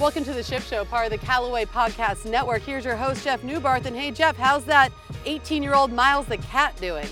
Welcome to the Ship Show, part of the Callaway Podcast Network. Here's your host, Jeff Newbarth. And hey, Jeff, how's that 18-year-old Miles the cat doing?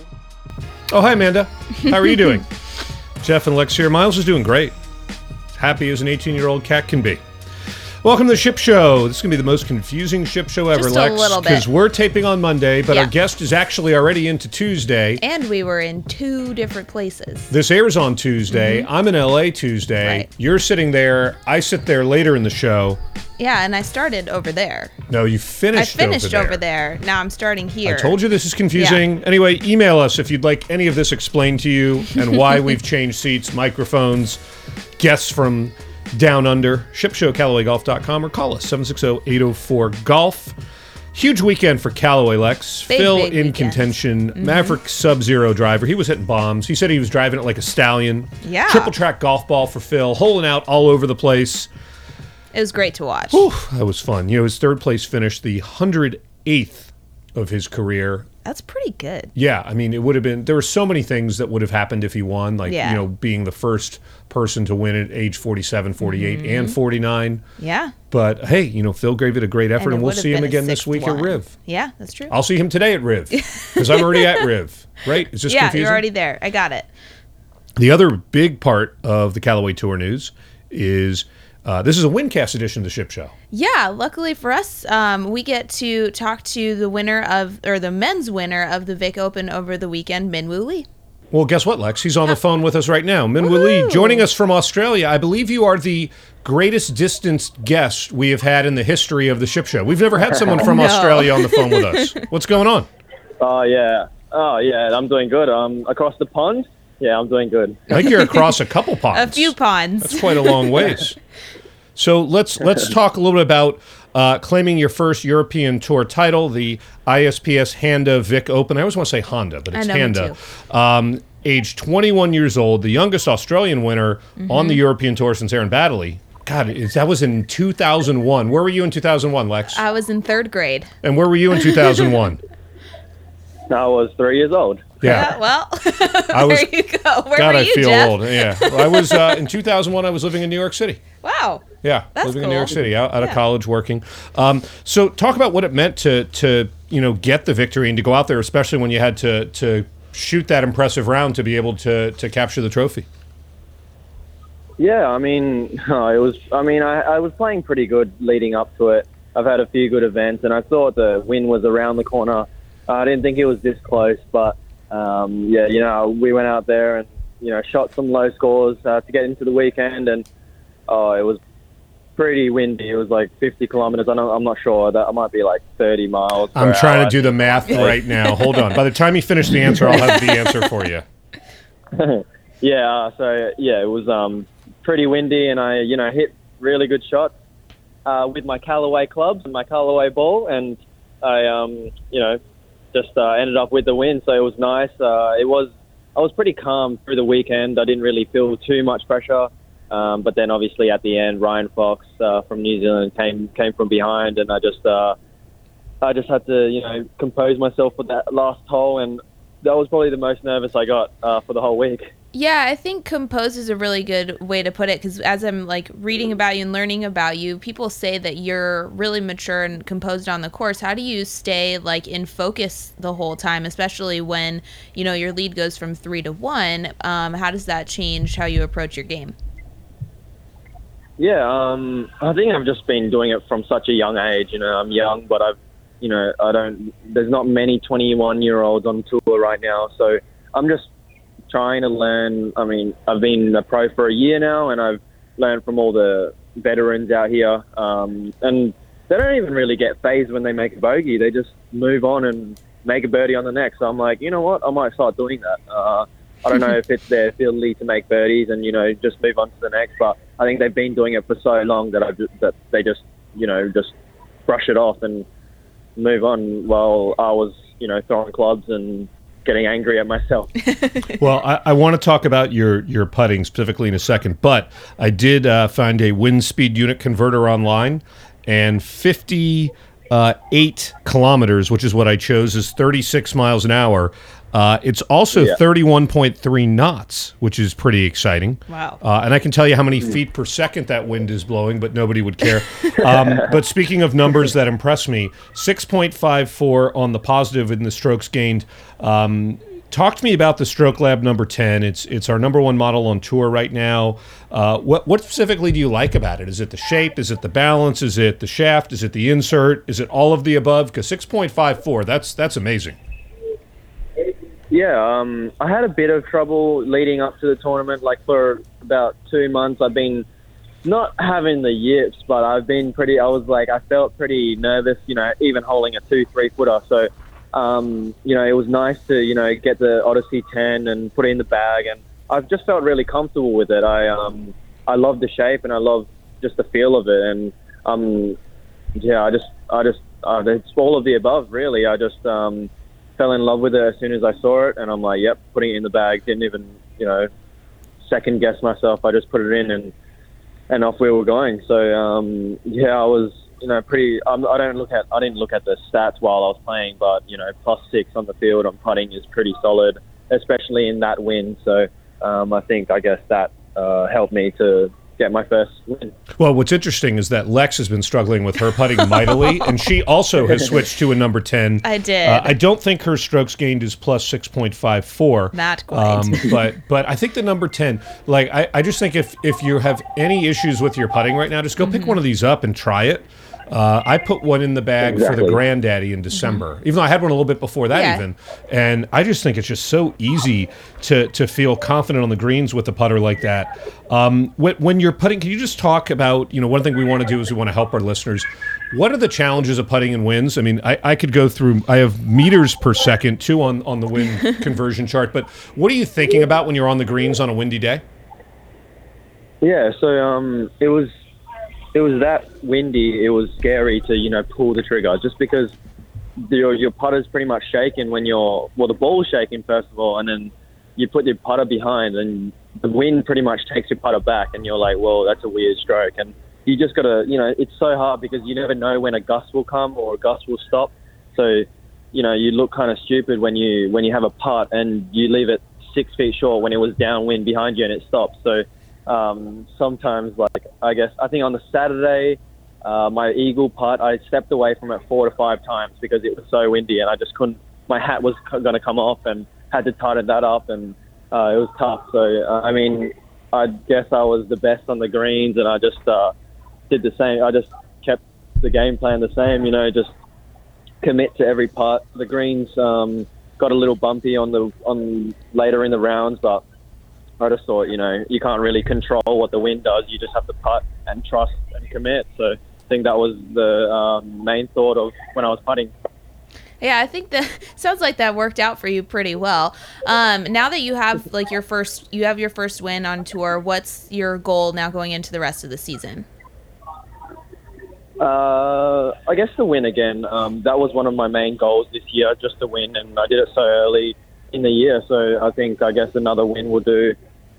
Oh, hi, Amanda. How are you doing? Jeff and Lex here. Miles is doing great. Happy as an 18-year-old cat can be. Welcome to the Ship Show. This is going to be the most confusing ship show ever, Just Lex. a little bit. Because we're taping on Monday, but our guest is actually already into Tuesday. And we were in two different places. This airs on Tuesday. I'm in LA Tuesday. Right. You're sitting there. I sit there later in the show. Yeah, and I started over there. No, you finished over there. Now I'm starting here. I told you this is confusing. Yeah. Anyway, email us if you'd like any of this explained to you and why we've changed seats, microphones, guests from down under, shipshowcallawaygolf.com, or call us 760-804-GOLF. Huge weekend for Callaway, Lex. Big Phil in weekend. Contention, Maverick Sub-Zero driver. He was hitting bombs. He said he was driving it like a stallion. Yeah. Triple track golf ball for Phil, holing out all over the place. It was great to watch. Whew, that was fun. You know, his third place finish, the 108th of his career. That's pretty good. Yeah, I mean, it would have been, there were so many things that would have happened if he won, like, Yeah. you know, being the first person to win at age 47, 48, and 49. Yeah. But, hey, you know, Phil gave it a great effort, it and we'll would have see him been a again this sixth week at one. Riv. Yeah, that's true. I'll see him today at Riv, because I'm already at Riv, right? Is this Yeah, confusing? you're already there. I got it. The other big part of the Callaway Tour news is this is a Windcast edition of the Ship Show. Yeah, luckily for us, we get to talk to the winner of, or the men's winner of the Vic Open over the weekend, Minwoo Lee. Well, guess what, Lex? He's on the phone with us right now. Minwoo Lee, joining us from Australia. I believe you are the greatest distanced guest we have had in the history of the Ship Show. We've never had someone from Australia on the phone with us. What's going on? Oh, yeah, I'm doing good. Across the pond, I'm doing good. I think you're across a couple ponds. A few ponds. That's quite a long ways. So let's talk a little bit about claiming your first European Tour title, the ISPS Handa Vic Open. I always want to say Honda, but it's I know, me Handa. Age 21 years old, the youngest Australian winner on the European Tour since Aaron Baddeley. God, that was in 2001. Where were you in 2001, Lex? I was in third grade. And where were you in 2001? I was 3 years old. Yeah. Well, I was, there you go. Where God, were I you, feel Jeff? old. Yeah. I was, in 2001, I was living in New York City. Wow. Yeah, That's living in New York cool. City, out of college, working. So talk about what it meant to get the victory and to go out there, especially when you had to shoot that impressive round to be able to capture the trophy. Yeah, I mean, I was playing pretty good leading up to it. I've had a few good events, and I thought the win was around the corner. I didn't think it was this close, but we went out there and shot some low scores to get into the weekend, and it was pretty windy. It was like 50 kilometers. I'm not sure. That might be like 30 miles. I'm per trying hour. to do the math right now. Hold on. By the time you finish the answer, I'll have the answer for you. It was pretty windy, and I hit really good shots with my Callaway clubs and my Callaway ball, and I just ended up with the win. So it was nice. I was pretty calm through the weekend. I didn't really feel too much pressure. But then obviously at the end, Ryan Fox from New Zealand came from behind, and I just had to compose myself for that last hole, and that was probably the most nervous I got for the whole week. Yeah, I think compose is a really good way to put it, because as I'm like reading about you and learning about you, people say that you're really mature and composed on the course. How do you stay like in focus the whole time, especially when your lead goes from 3-1? How does that change how you approach your game? Yeah, I think I've just been doing it from such a young age. I'm young, but there's not many 21-year-olds on tour right now, so I'm just trying to learn. I mean, I've been a pro for a year now, and I've learned from all the veterans out here, and they don't even really get phased when they make a bogey. They just move on and make a birdie on the next. So I'm like, you know what, I might start doing that. I don't know if it's their ability to make birdies and just move on to the next, but I think they've been doing it for so long that they just just brush it off and move on, while I was throwing clubs and getting angry at myself. Well, I want to talk about your putting specifically in a second, but I did find a wind speed unit converter online, and 58 kilometers, which is what I chose, is 36 miles an hour. It's also Yeah. 31.3 knots, which is pretty exciting. Wow. And I can tell you how many feet per second that wind is blowing, but nobody would care. But speaking of numbers that impress me, 6.54 on the positive in the strokes gained. Talk to me about the Stroke Lab number 10. It's our number one model on tour right now. What specifically do you like about it? Is it the shape? Is it the balance? Is it the shaft? Is it the insert? Is it all of the above? Because 6.54, that's amazing. Yeah, I had a bit of trouble leading up to the tournament. Like for about 2 months, I've been not having the yips, but I felt pretty nervous, even holding a 2-3 footer. So, it was nice to, get the Odyssey 10 and put it in the bag. And I've just felt really comfortable with it. I love the shape and I love just the feel of it. And, it's all of the above, really. I just, fell in love with it as soon as I saw it, and I'm like, yep, putting it in the bag. Didn't even, second guess myself. I just put it in, and off we were going. So I was, pretty. I didn't look at the stats while I was playing, but +6 on the field on putting is pretty solid, especially in that wind. So I guess that helped me to get my first win. Well, what's interesting is that Lex has been struggling with her putting mightily, and she also has switched to a number 10. I did. I don't think her strokes gained is plus 6.54. Not quite. But I think the number 10, I just think if you have any issues with your putting right now, just go pick one of these up and try it. I put one in the bag for the Granddaddy in December, even though I had one a little bit before that even. And I just think it's just so easy to feel confident on the greens with a putter like that. When you're putting, can you just talk about, one thing we want to do is we want to help our listeners. What are the challenges of putting in winds? I mean, I could go through, I have meters per second too on the wind conversion chart, but what are you thinking about when you're on the greens on a windy day? Yeah, so it was that windy. It was scary to, pull the trigger just because your putter's pretty much shaking when the ball's shaking first of all, and then you put your putter behind and the wind pretty much takes your putter back and you're like, well, that's a weird stroke. And you just got to, it's so hard because you never know when a gust will come or a gust will stop. So, you look kind of stupid when you have a putt and you leave it 6 feet short when it was downwind behind you and it stops. So, sometimes, I think on the Saturday, my eagle putt, I stepped away from it 4 to 5 times because it was so windy and I just couldn't, my hat was going to come off and had to tighten that up, and it was tough. So, I guess I was the best on the greens, and I just did the same. I just kept the game plan the same, just commit to every putt. The greens got a little bumpy on later in the rounds, but I just thought, you can't really control what the wind does. You just have to putt and trust and commit. So I think that was the main thought of when I was putting. Yeah, I think that sounds like that worked out for you pretty well. Now that you have your first win on tour, what's your goal now going into the rest of the season? I guess to win again. That was one of my main goals this year, just to win, and I did it so early in the year. So I guess another win will do.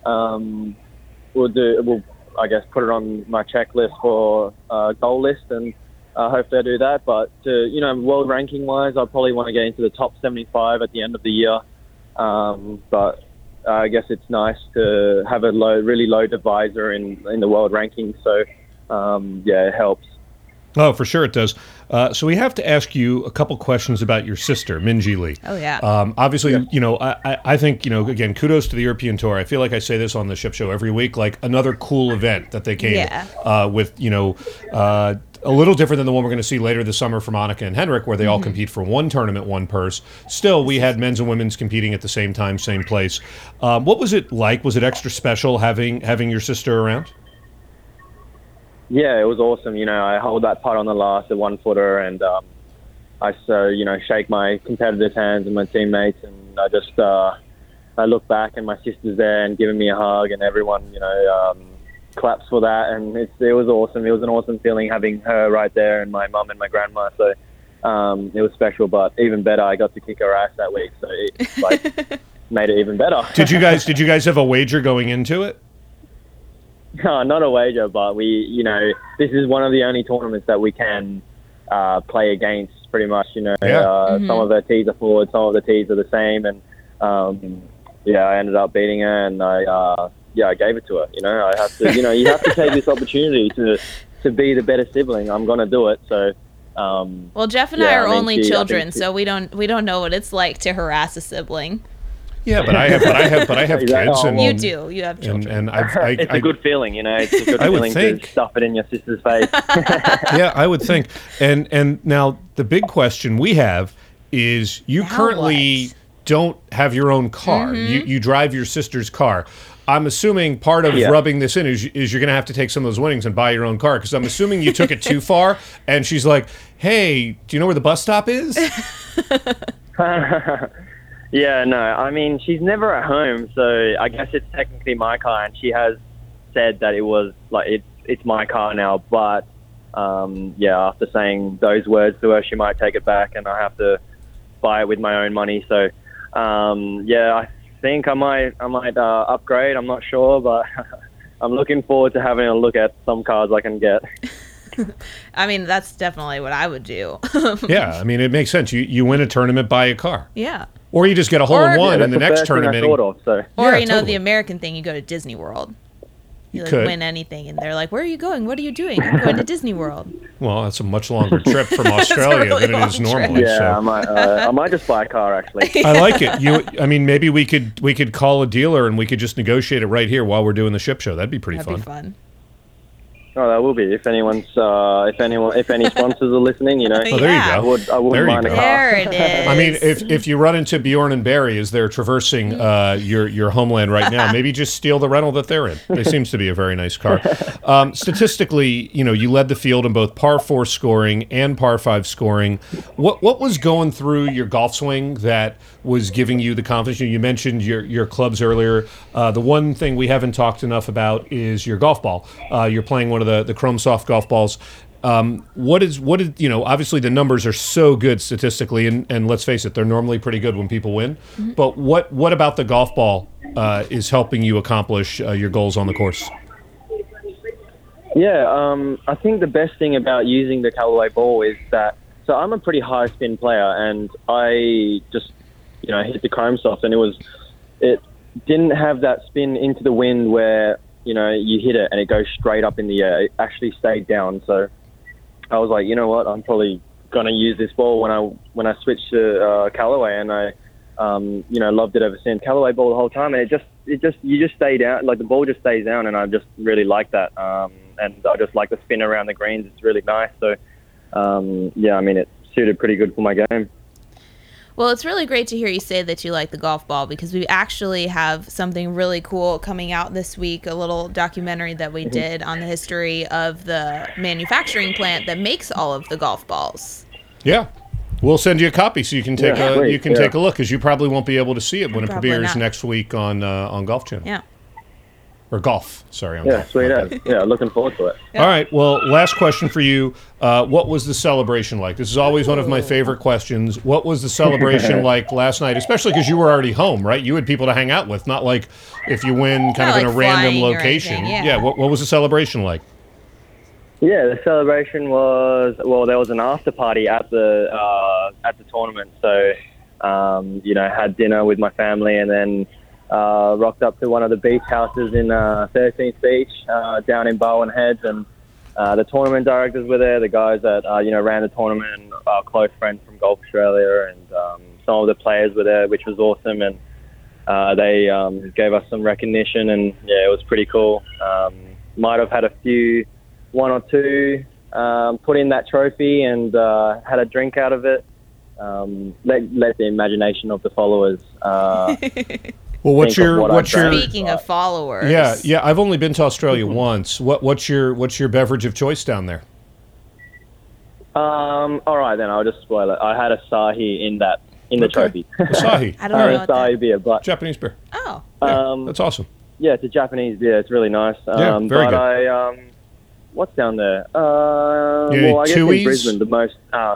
We'll I guess put it on my checklist for goal list, and hopefully I do that. But world ranking wise, I probably want to get into the top 75 at the end of the year. But I guess it's nice to have a really low divisor in the world ranking. So it helps. Oh, for sure it does. So we have to ask you a couple questions about your sister, Minjee Lee. Oh, yeah. Obviously, I think, again, kudos to the European Tour. I feel like I say this on the Ship Show every week, like another cool event that they came with, a little different than the one we're going to see later this summer for Monica and Henrik, where they all compete for one tournament, one purse. Still, we had men's and women's competing at the same time, same place. What was it like? Was it extra special having your sister around? Yeah, it was awesome. I hold that putt on the last, the 1-footer, and I shake my competitors' hands and my teammates, and I just I look back and my sister's there and giving me a hug, and everyone claps for that, and it was awesome. It was an awesome feeling having her right there, and my mum and my grandma. So it was special, but even better, I got to kick her ass that week, so it made it even better. Did you guys have a wager going into it? No, not a wager, but we, this is one of the only tournaments that we can play against, pretty much. Some of the tees are forward, some of the tees are the same, and I ended up beating her, and I gave it to her. You know, I have to. You know, you have to take this opportunity to be the better sibling. I'm gonna do it. So. Well, Jeff and I are only children, so we don't know what it's like to harass a sibling. Yeah, but I have kids. And, you do. You have children. And it's a good feeling, you know. It's a good feeling to stuff it in your sister's face. Yeah, I would think. And now the big question we have is you currently don't have your own car. You drive your sister's car. I'm assuming part of rubbing this in is you're going to have to take some of those winnings and buy your own car, because I'm assuming you took it too far, and she's like, hey, do you know where the bus stop is? Yeah, no, I mean, she's never at home, so I guess it's technically my car, and she has said that it was, like, it's my car now, but, after saying those words to her, she might take it back, and I have to buy it with my own money, so, I think I might upgrade. I'm not sure, but I'm looking forward to having a look at some cars I can get. I mean, that's definitely what I would do. Yeah, I mean, it makes sense. You win a tournament, buy a car. Yeah. Or you just get a hole in one in the next tournament. Or the American thing, you go to Disney World. You win anything, and they're like, "Where are you going? What are you doing?" I'm going to Disney World. Well, that's a much longer trip from Australia than it is normally. Yeah, so. I might just buy a car actually. I like it. I mean, maybe we could call a dealer and we could just negotiate it right here while we're doing the ship show. That'd be pretty fun. That'd be fun. Oh, that will be. If any sponsors are listening, you know. Oh, there you go. I wouldn't mind a car. There it is. I mean, if you run into Bjorn and Barry as they're traversing your homeland right now, maybe just steal the rental that they're in. It seems to be a very nice car. Statistically, you know, you led the field in both par 4 scoring and par 5 scoring. What was going through your golf swing that was giving you the confidence? You mentioned your clubs earlier. The one thing we haven't talked enough about is your golf ball. You're playing one of the Chrome Soft golf balls. What did you know? Obviously, the numbers are so good statistically, and let's face it, they're normally pretty good when people win. Mm-hmm. But what about the golf ball is helping you accomplish your goals on the course? Yeah, I think the best thing about using the Callaway ball is that. So I'm a pretty high spin player, and I just hit the Chrome Soft, and it didn't have that spin into the wind where you hit it and it goes straight up in the air. It actually stayed down. So I was like, you know what? I'm probably gonna use this ball when I switched to Callaway, and I loved it ever since. Callaway ball the whole time, and you just stay down. Like the ball just stays down, and I just really like that. And I just like the spin around the greens. It's really nice. So I mean, it suited pretty good for my game. Well, it's really great to hear you say that you like the golf ball, because we actually have something really cool coming out this week, a little documentary that we did on the history of the manufacturing plant that makes all of the golf balls. Yeah. We'll send you a copy so you can take take a look, because you probably won't be able to see it when it premieres next week on Golf Channel. Yeah. Or golf. Sorry. Sweet. Yeah, looking forward to it. Yeah. All right. Well, last question for you. What was the celebration like? This is always one of my favorite questions. What was the celebration like last night? Especially because you were already home, right? You had people to hang out with, not like if you win kind of in a random location. Yeah. What was the celebration like? Yeah, the celebration was, there was an after party at the tournament. So, had dinner with my family, and then rocked up to one of the beach houses in 13th Beach down in Barwon Heads, and the tournament directors were there, the guys that ran the tournament, and our close friends from Golf Australia, and some of the players were there, which was awesome, and they gave us some recognition, and it was pretty cool. Might have had one or two put in that trophy and had a drink out of it. Let the imagination of the followers well, what's your speaking of followers? Yeah. I've only been to Australia once. What's your beverage of choice down there? All right, then I'll just spoil it. I had Asahi in the trophy. Asahi. I don't know what Asahi beer, but Japanese beer. Oh. Yeah, that's awesome. Yeah, it's a Japanese beer. It's really nice. Very good. What's down there? I guess in Brisbane the most.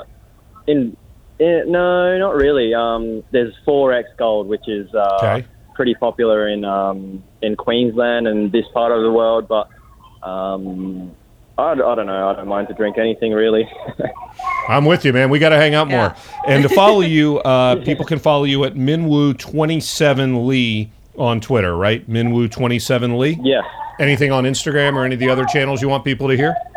No, not really. There's 4X Gold, which is pretty popular in Queensland and this part of the world, but I don't know. I don't mind to drink anything really. I'm with you, man. We got to hang out Yeah. more. And to follow you, people can follow you at Minwoo27Lee on Twitter, right? Minwoo27Lee? Yeah. Anything on Instagram or any of the other channels you want people to hear?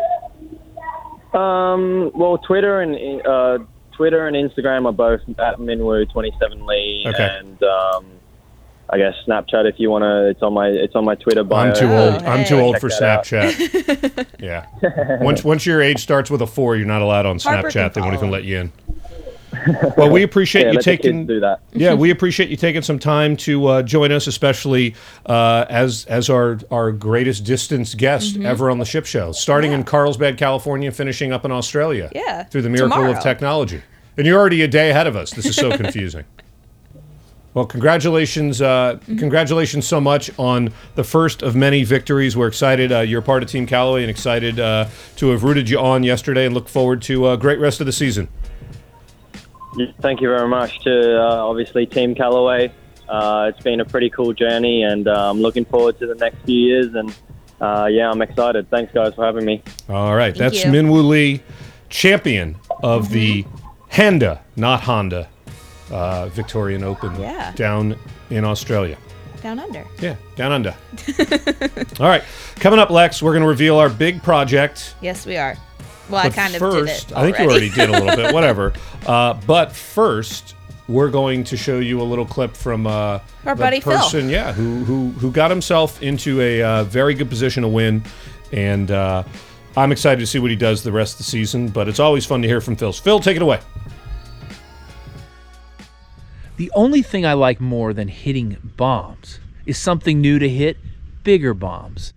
Well, Twitter and Instagram are both at Minwoo27Lee, Okay. and I guess Snapchat if you want to. It's on my Twitter bio. I'm too old. I'm too hey. old Check for that out. Snapchat. Yeah. Once your age starts with a 4, you're not allowed on Harper Snapchat. They can won't even follow. let you in. Well, we appreciate Yeah, you let the taking. kids do that. Yeah, we appreciate you taking some time to join us, especially as our greatest distance guest Mm-hmm. ever on the Ship Show. Starting in Carlsbad, California, finishing up in Australia. Yeah, Through the miracle tomorrow. of technology. And you're already a day ahead of us. This is so confusing. Well, congratulations congratulations so much on the first of many victories. We're excited you're part of Team Callaway and excited to have rooted you on yesterday and look forward to a great rest of the season. Thank you very much to obviously Team Callaway. It's been a pretty cool journey, and I'm looking forward to the next few years. And yeah, I'm excited. Thanks, guys, for having me. All right, Thank that's you. Minwoo Lee, champion of the Handa, not Honda, Victorian Open Yeah. down in Australia. Down under. Yeah, down under. All right, coming up, Lex, we're going to reveal our big project. Yes, we are. Well, I But kind of first, did it I think you already did a little bit, whatever. But first, we're going to show you a little clip from Our the buddy Phil. person, yeah, who got himself into a very good position to win, and I'm excited to see what he does the rest of the season. But it's always fun to hear from Phil. Phil, take it away. The only thing I like more than hitting bombs is something new to hit: bigger bombs.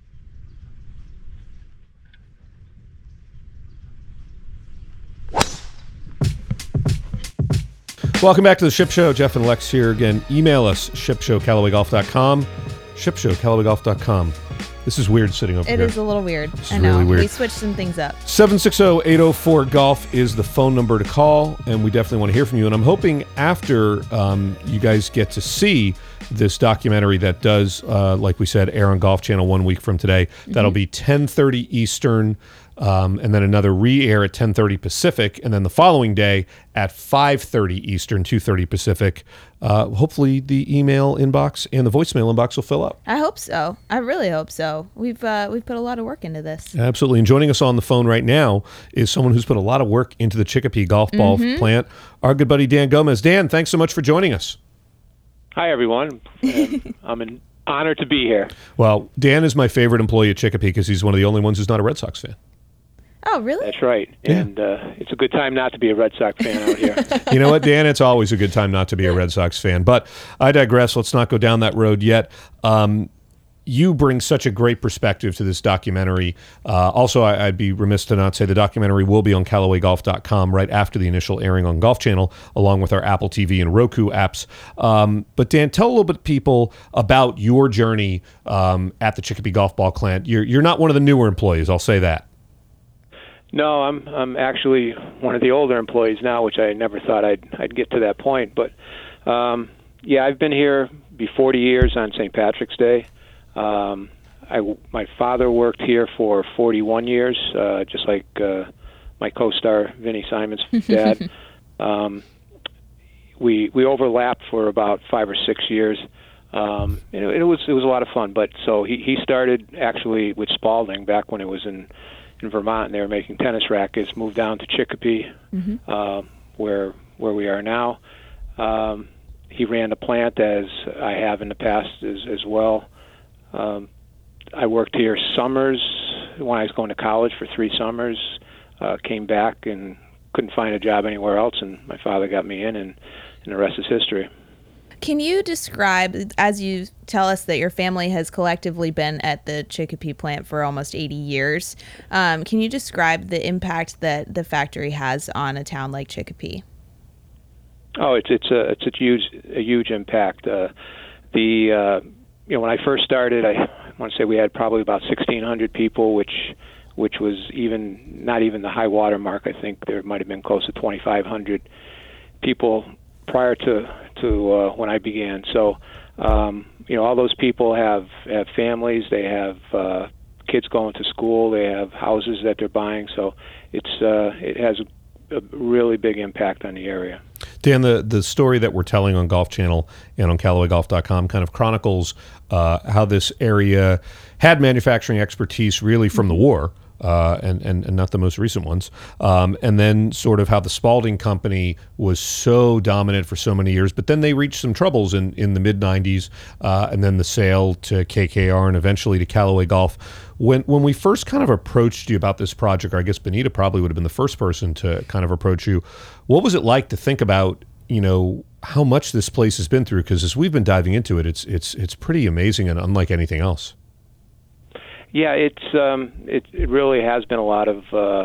Welcome back to the Ship Show. Jeff and Lex here again. Email us, shipshowcallawaygolf.com. Shipshowcallawaygolf.com. This is weird sitting over It here. is a little weird. is I know. really weird. We switched some things up. 760-804-GOLF is the phone number to call, and we definitely want to hear from you. And I'm hoping after you guys get to see this documentary that does, like we said, air on Golf Channel 1 week from today. That'll be 10:30 Eastern, and then another re-air at 10:30 Pacific, and then the following day at 5:30 Eastern, 2:30 Pacific. Hopefully the email inbox and the voicemail inbox will fill up. I hope so. I really hope so. We've put a lot of work into this. Absolutely. And joining us on the phone right now is someone who's put a lot of work into the Chicopee golf ball plant, our good buddy Dan Gomez. Dan, thanks so much for joining us. Hi, everyone. I'm honored to be here. Well, Dan is my favorite employee at Chicopee because he's one of the only ones who's not a Red Sox fan. Oh, really? That's right. And it's a good time not to be a Red Sox fan out here. You know what, Dan? It's always a good time not to be a Red Sox fan. But I digress. Let's not go down that road yet. You bring such a great perspective to this documentary. Also, I'd be remiss to not say the documentary will be on CallawayGolf.com right after the initial airing on Golf Channel, along with our Apple TV and Roku apps. But Dan, tell a little bit people about your journey at the Chicopee Golf Ball Plant. You're not one of the newer employees, I'll say that. No, I'm actually one of the older employees now, which I never thought I'd get to that point. But yeah, I've been here be 40 years on St. Patrick's Day. My father worked here for 41 years, just like my co-star Vinnie Simon's dad. We overlapped for about 5 or 6 years. It was a lot of fun. But so he started actually with Spalding back when it was in Vermont, and they were making tennis rackets. Moved down to Chicopee, where we are now. He ran the plant, as I have in the past as well. I worked here summers when I was going to college for 3 summers. Came back and couldn't find a job anywhere else, and my father got me in, and the rest is history. Can you describe, as you tell us that your family has collectively been at the Chicopee plant for almost 80 years, can you describe the impact that the factory has on a town like Chicopee? Oh, it's a huge impact. When I first started, I want to say we had probably about 1,600 people, which was not even the high water mark. I think there might have been close to 2,500 people prior to when I began. So, all those people have families. They have kids going to school. They have houses that they're buying. So it has a really big impact on the area. Dan, the story that we're telling on Golf Channel and on CallawayGolf.com kind of chronicles how this area had manufacturing expertise really from the war, and not the most recent ones, and then sort of how the Spalding Company was so dominant for so many years, but then they reached some troubles in the mid-'90s, and then the sale to KKR and eventually to Callaway Golf. When we first kind of approached you about this project, or I guess Benita probably would have been the first person to kind of approach you, what was it like to think about, how much this place has been through? Because as we've been diving into it, it's pretty amazing and unlike anything else. Yeah, it really has been a lot of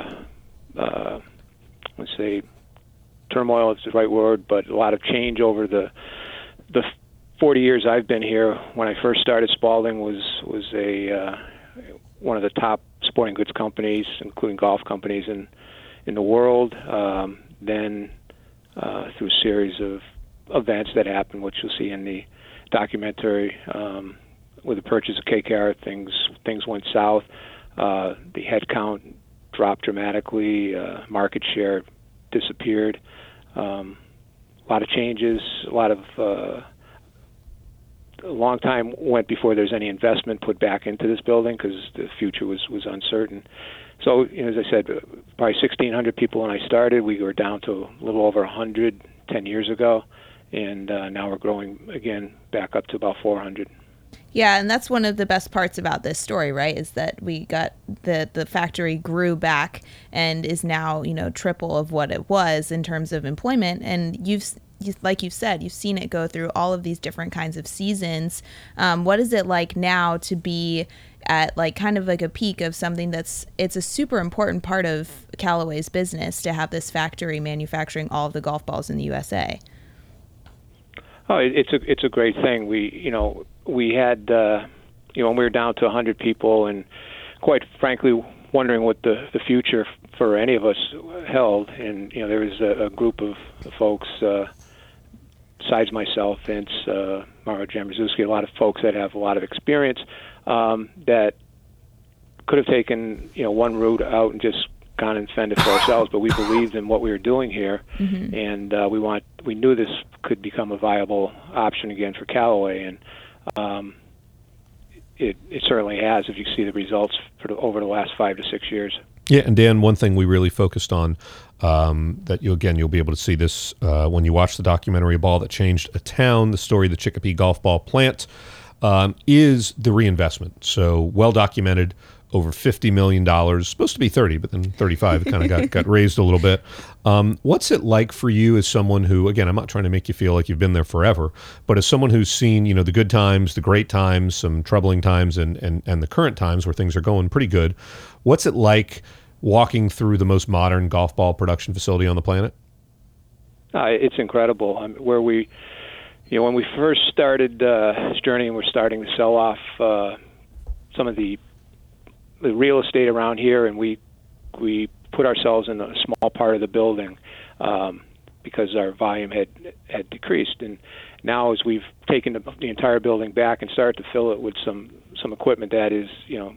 let's say turmoil is the right word, but a lot of change over the 40 years I've been here. When I first started, Spalding was one of the top sporting goods companies, including golf companies in the world. Then through a series of events that happened, which you'll see in the documentary. With the purchase of KKR, things went south. The headcount dropped dramatically. Market share disappeared. A lot of changes. A long time went before there's any investment put back into this building because the future was uncertain. So, as I said, probably 1,600 people when I started. We were down to a little over 100 10 years ago, and now we're growing again back up to about 400. Yeah, and that's one of the best parts about this story, right? Is that we got the factory grew back and is now, triple of what it was in terms of employment. And like you've said, you've seen it go through all of these different kinds of seasons. What is it like now to be at kind of like a peak of something it's a super important part of Callaway's business to have this factory manufacturing all of the golf balls in the USA? Oh, it's a great thing. We had, when we were down to 100 people, and quite frankly, wondering what the future for any of us held. And there was a group of folks, besides myself, Vince, Mauro Jamrzuski, a lot of folks that have a lot of experience that could have taken one route out and just gone and fended for ourselves, but we believed in what we were doing here, and we knew this could become a viable option again for Callaway, and it certainly has. If you see the results over the last 5 to 6 years. Yeah, and Dan, one thing we really focused on that you'll be able to see this when you watch the documentary "A Ball That Changed a Town," the story of the Chicopee golf ball plant, is the reinvestment. So well documented. Over $50 million, supposed to be 30, but then 35, it kind of got raised a little bit. What's it like for you as someone who, again, I'm not trying to make you feel like you've been there forever, but as someone who's seen, the good times, the great times, some troubling times, and the current times where things are going pretty good, what's it like walking through the most modern golf ball production facility on the planet? It's incredible. Where we, when we first started this journey and we're starting to sell off some of the real estate around here, and we put ourselves in a small part of the building because our volume had decreased. And now, as we've taken the entire building back and started to fill it with some equipment that is,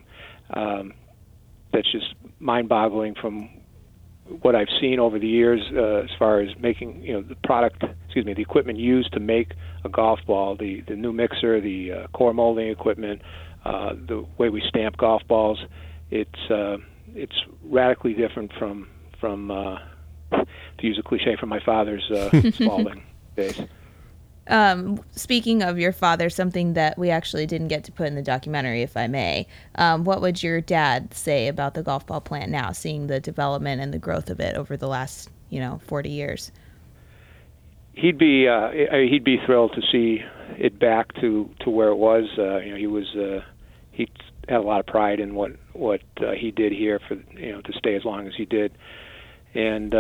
that's just mind-boggling from what I've seen over the years as far as making, the equipment used to make a golf ball, the new mixer, the core molding equipment, the way we stamp golf balls. It's radically different from to use a cliche, from my father's Spalding days. Speaking of your father, something that we actually didn't get to put in the documentary, if I may, what would your dad say about the golf ball plant now, seeing the development and the growth of it over the last 40 years? He'd be thrilled to see it back to where it was. He had a lot of pride in what he did here for to stay as long as he did, and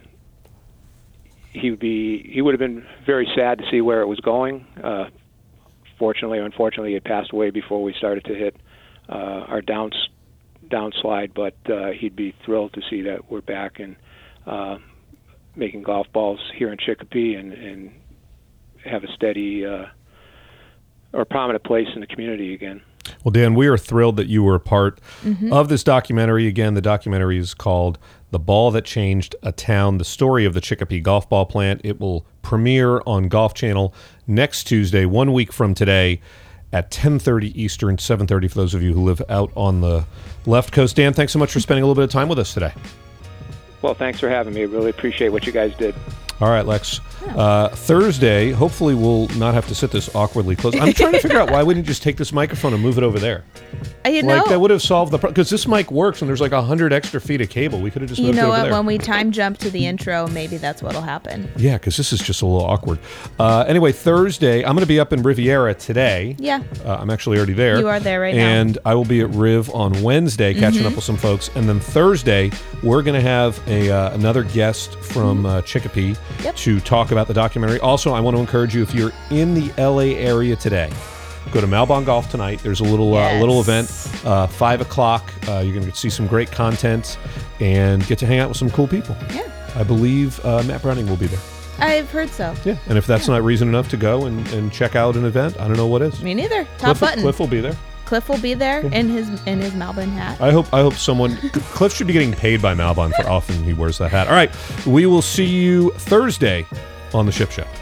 he would have been very sad to see where it was going. Fortunately or unfortunately, he had passed away before we started to hit our downslide. But he'd be thrilled to see that we're back and making golf balls here in Chicopee and have a steady or prominent place in the community again. Well, Dan, we are thrilled that you were a part of this documentary. Again, the documentary is called The Ball That Changed a Town, the story of the Chicopee golf ball plant. It will premiere on Golf Channel next Tuesday, 1 week from today at 10:30 Eastern, 7:30 for those of you who live out on the left coast. Dan, thanks so much for spending a little bit of time with us today. Well, thanks for having me. I really appreciate what you guys did. All right, Lex. Thursday, hopefully we'll not have to sit this awkwardly close. I'm trying to figure out why we didn't just take this microphone and move it over there. That would have solved the problem. Because this mic works and there's like 100 extra feet of cable. We could have just moved it over there. When we time jump to the intro, maybe that's what'll happen. Yeah, because this is just a little awkward. Anyway, Thursday, I'm going to be up in Riviera today. Yeah. I'm actually already there. You are there right now. And I will be at Riv on Wednesday catching up with some folks. And then Thursday, we're going to have another guest from Chicopee to talk about the documentary. Also, I want to encourage you, if you're in the LA area today, go to Malbon Golf tonight. There's a little event, 5 o'clock. You're going to see some great content and get to hang out with some cool people. Yeah. I believe Matt Browning will be there. I've heard so. Yeah, and if that's not reason enough to go and check out an event, I don't know what is. Me neither. Top button. Cliff will be there. Cliff will be there in his Malbon hat. I hope someone... Cliff should be getting paid by Malbon for often he wears that hat. All right, we will see you Thursday on The Ship Show.